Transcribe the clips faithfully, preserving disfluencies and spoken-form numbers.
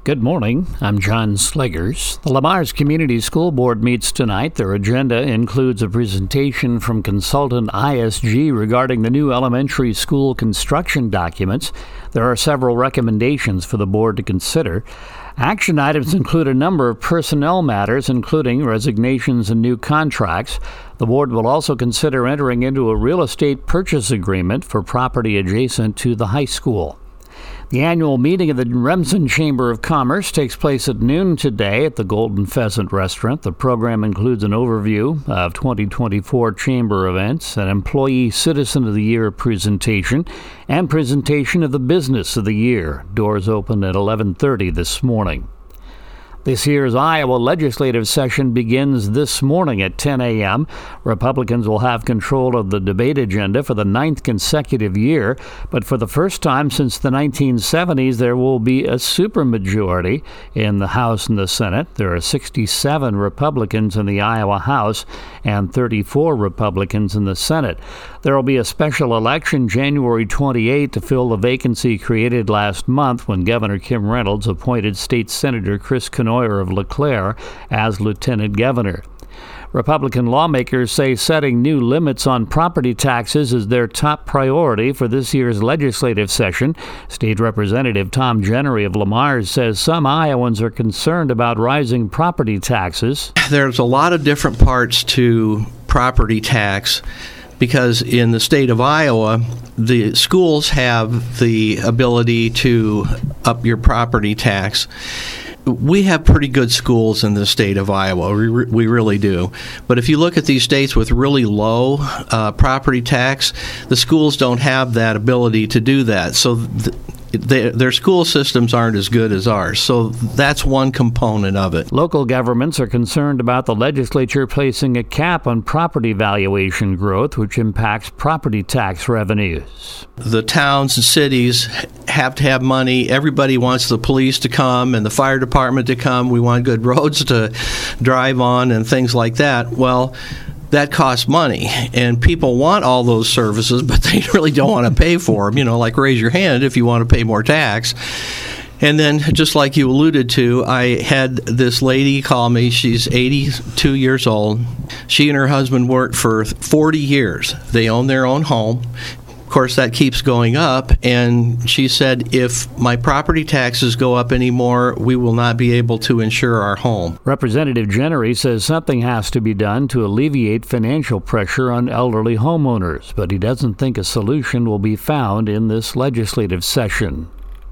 Good morning. I'm John Sliggers. The Le Mars Community School Board meets tonight. Their agenda includes a presentation from consultant I S G regarding the new elementary school construction documents. There are several recommendations for the board to consider. Action items include a number of personnel matters, including resignations and new contracts. The board will also consider entering into a real estate purchase agreement for property adjacent to the high school. The annual meeting of the Remsen Chamber of Commerce takes place at noon today at the Golden Pheasant Restaurant. The program includes an overview of twenty twenty-four chamber events, an Employee Citizen of the Year presentation, and presentation of the Business of the Year. Doors open at eleven thirty this morning. This year's Iowa legislative session begins this morning at ten a.m. Republicans will have control of the debate agenda for the ninth consecutive year, but for the first time since the nineteen seventies, there will be a supermajority in the House and the Senate. There are sixty-seven Republicans in the Iowa House and thirty-four Republicans in the Senate. There will be a special election January twenty-eighth to fill the vacancy created last month when Governor Kim Reynolds appointed State Senator Chris Knoyer of LeClaire as lieutenant governor. Republican lawmakers say setting new limits on property taxes is their top priority for this year's legislative session. State Representative Tom Genery of Le Mars says some Iowans are concerned about rising property taxes. There's a lot of different parts to property tax because in the state of Iowa, the schools have the ability to up your property tax. We have pretty good schools in the state of Iowa. We, re- we really do. But if you look at these states with really low uh, property tax, the schools don't have that ability to do that. So th- they, their school systems aren't as good as ours. So that's one component of it. Local governments are concerned about the legislature placing a cap on property valuation growth, which impacts property tax revenues. The towns and cities have to have money. Everybody wants the police to come and the fire department to come. We want good roads to drive on and things like that. Well, that costs money, and people want all those services, but they really don't want to pay for them. You know, like raise your hand if you want to pay more tax. And then, just like you alluded to, I had this lady call me. She's eighty-two years old. She and her husband worked for forty years. They own their own home. Of course, that keeps going up, and she said, if my property taxes go up anymore, we will not be able to insure our home. Representative Genery says something has to be done to alleviate financial pressure on elderly homeowners, but he doesn't think a solution will be found in this legislative session.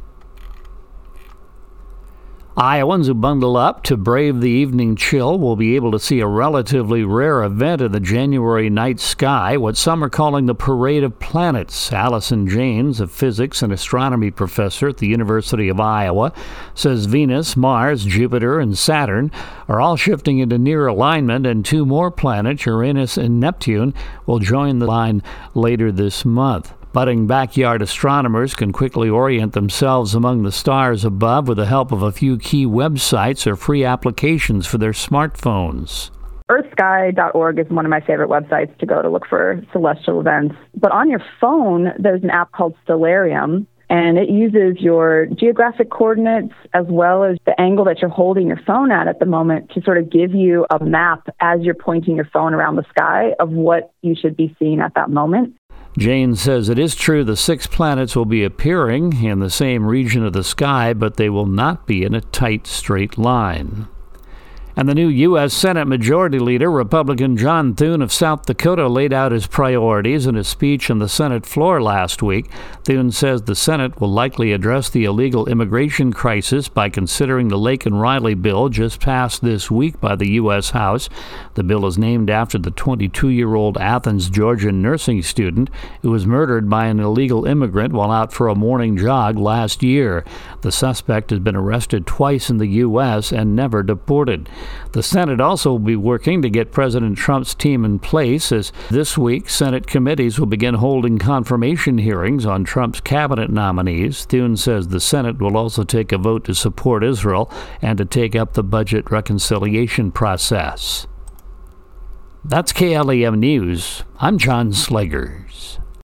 Iowans who bundle up to brave the evening chill will be able to see a relatively rare event in the January night sky, what some are calling the Parade of Planets. Allison Janes, a physics and astronomy professor at the University of Iowa, says Venus, Mars, Jupiter, and Saturn are all shifting into near alignment, and two more planets, Uranus and Neptune, will join the line later this month. Budding backyard astronomers can quickly orient themselves among the stars above with the help of a few key websites or free applications for their smartphones. earth sky dot org is one of my favorite websites to go to look for celestial events. But on your phone, there's an app called Stellarium, and it uses your geographic coordinates as well as the angle that you're holding your phone at at the moment to sort of give you a map as you're pointing your phone around the sky of what you should be seeing at that moment. Jane says it is true the six planets will be appearing in the same region of the sky, but they will not be in a tight, straight line. And the new U S Senate Majority Leader, Republican John Thune of South Dakota, laid out his priorities in a speech on the Senate floor last week. Thune says the Senate will likely address the illegal immigration crisis by considering the Lake and Riley bill just passed this week by the U S House. The bill is named after the twenty-two-year-old Athens, Georgia nursing student who was murdered by an illegal immigrant while out for a morning jog last year. The suspect has been arrested twice in the U S and never deported. The Senate also will be working to get President Trump's team in place, as this week Senate committees will begin holding confirmation hearings on Trump's cabinet nominees. Thune says the Senate will also take a vote to support Israel and to take up the budget reconciliation process. That's K L E M News. I'm John Sliggers.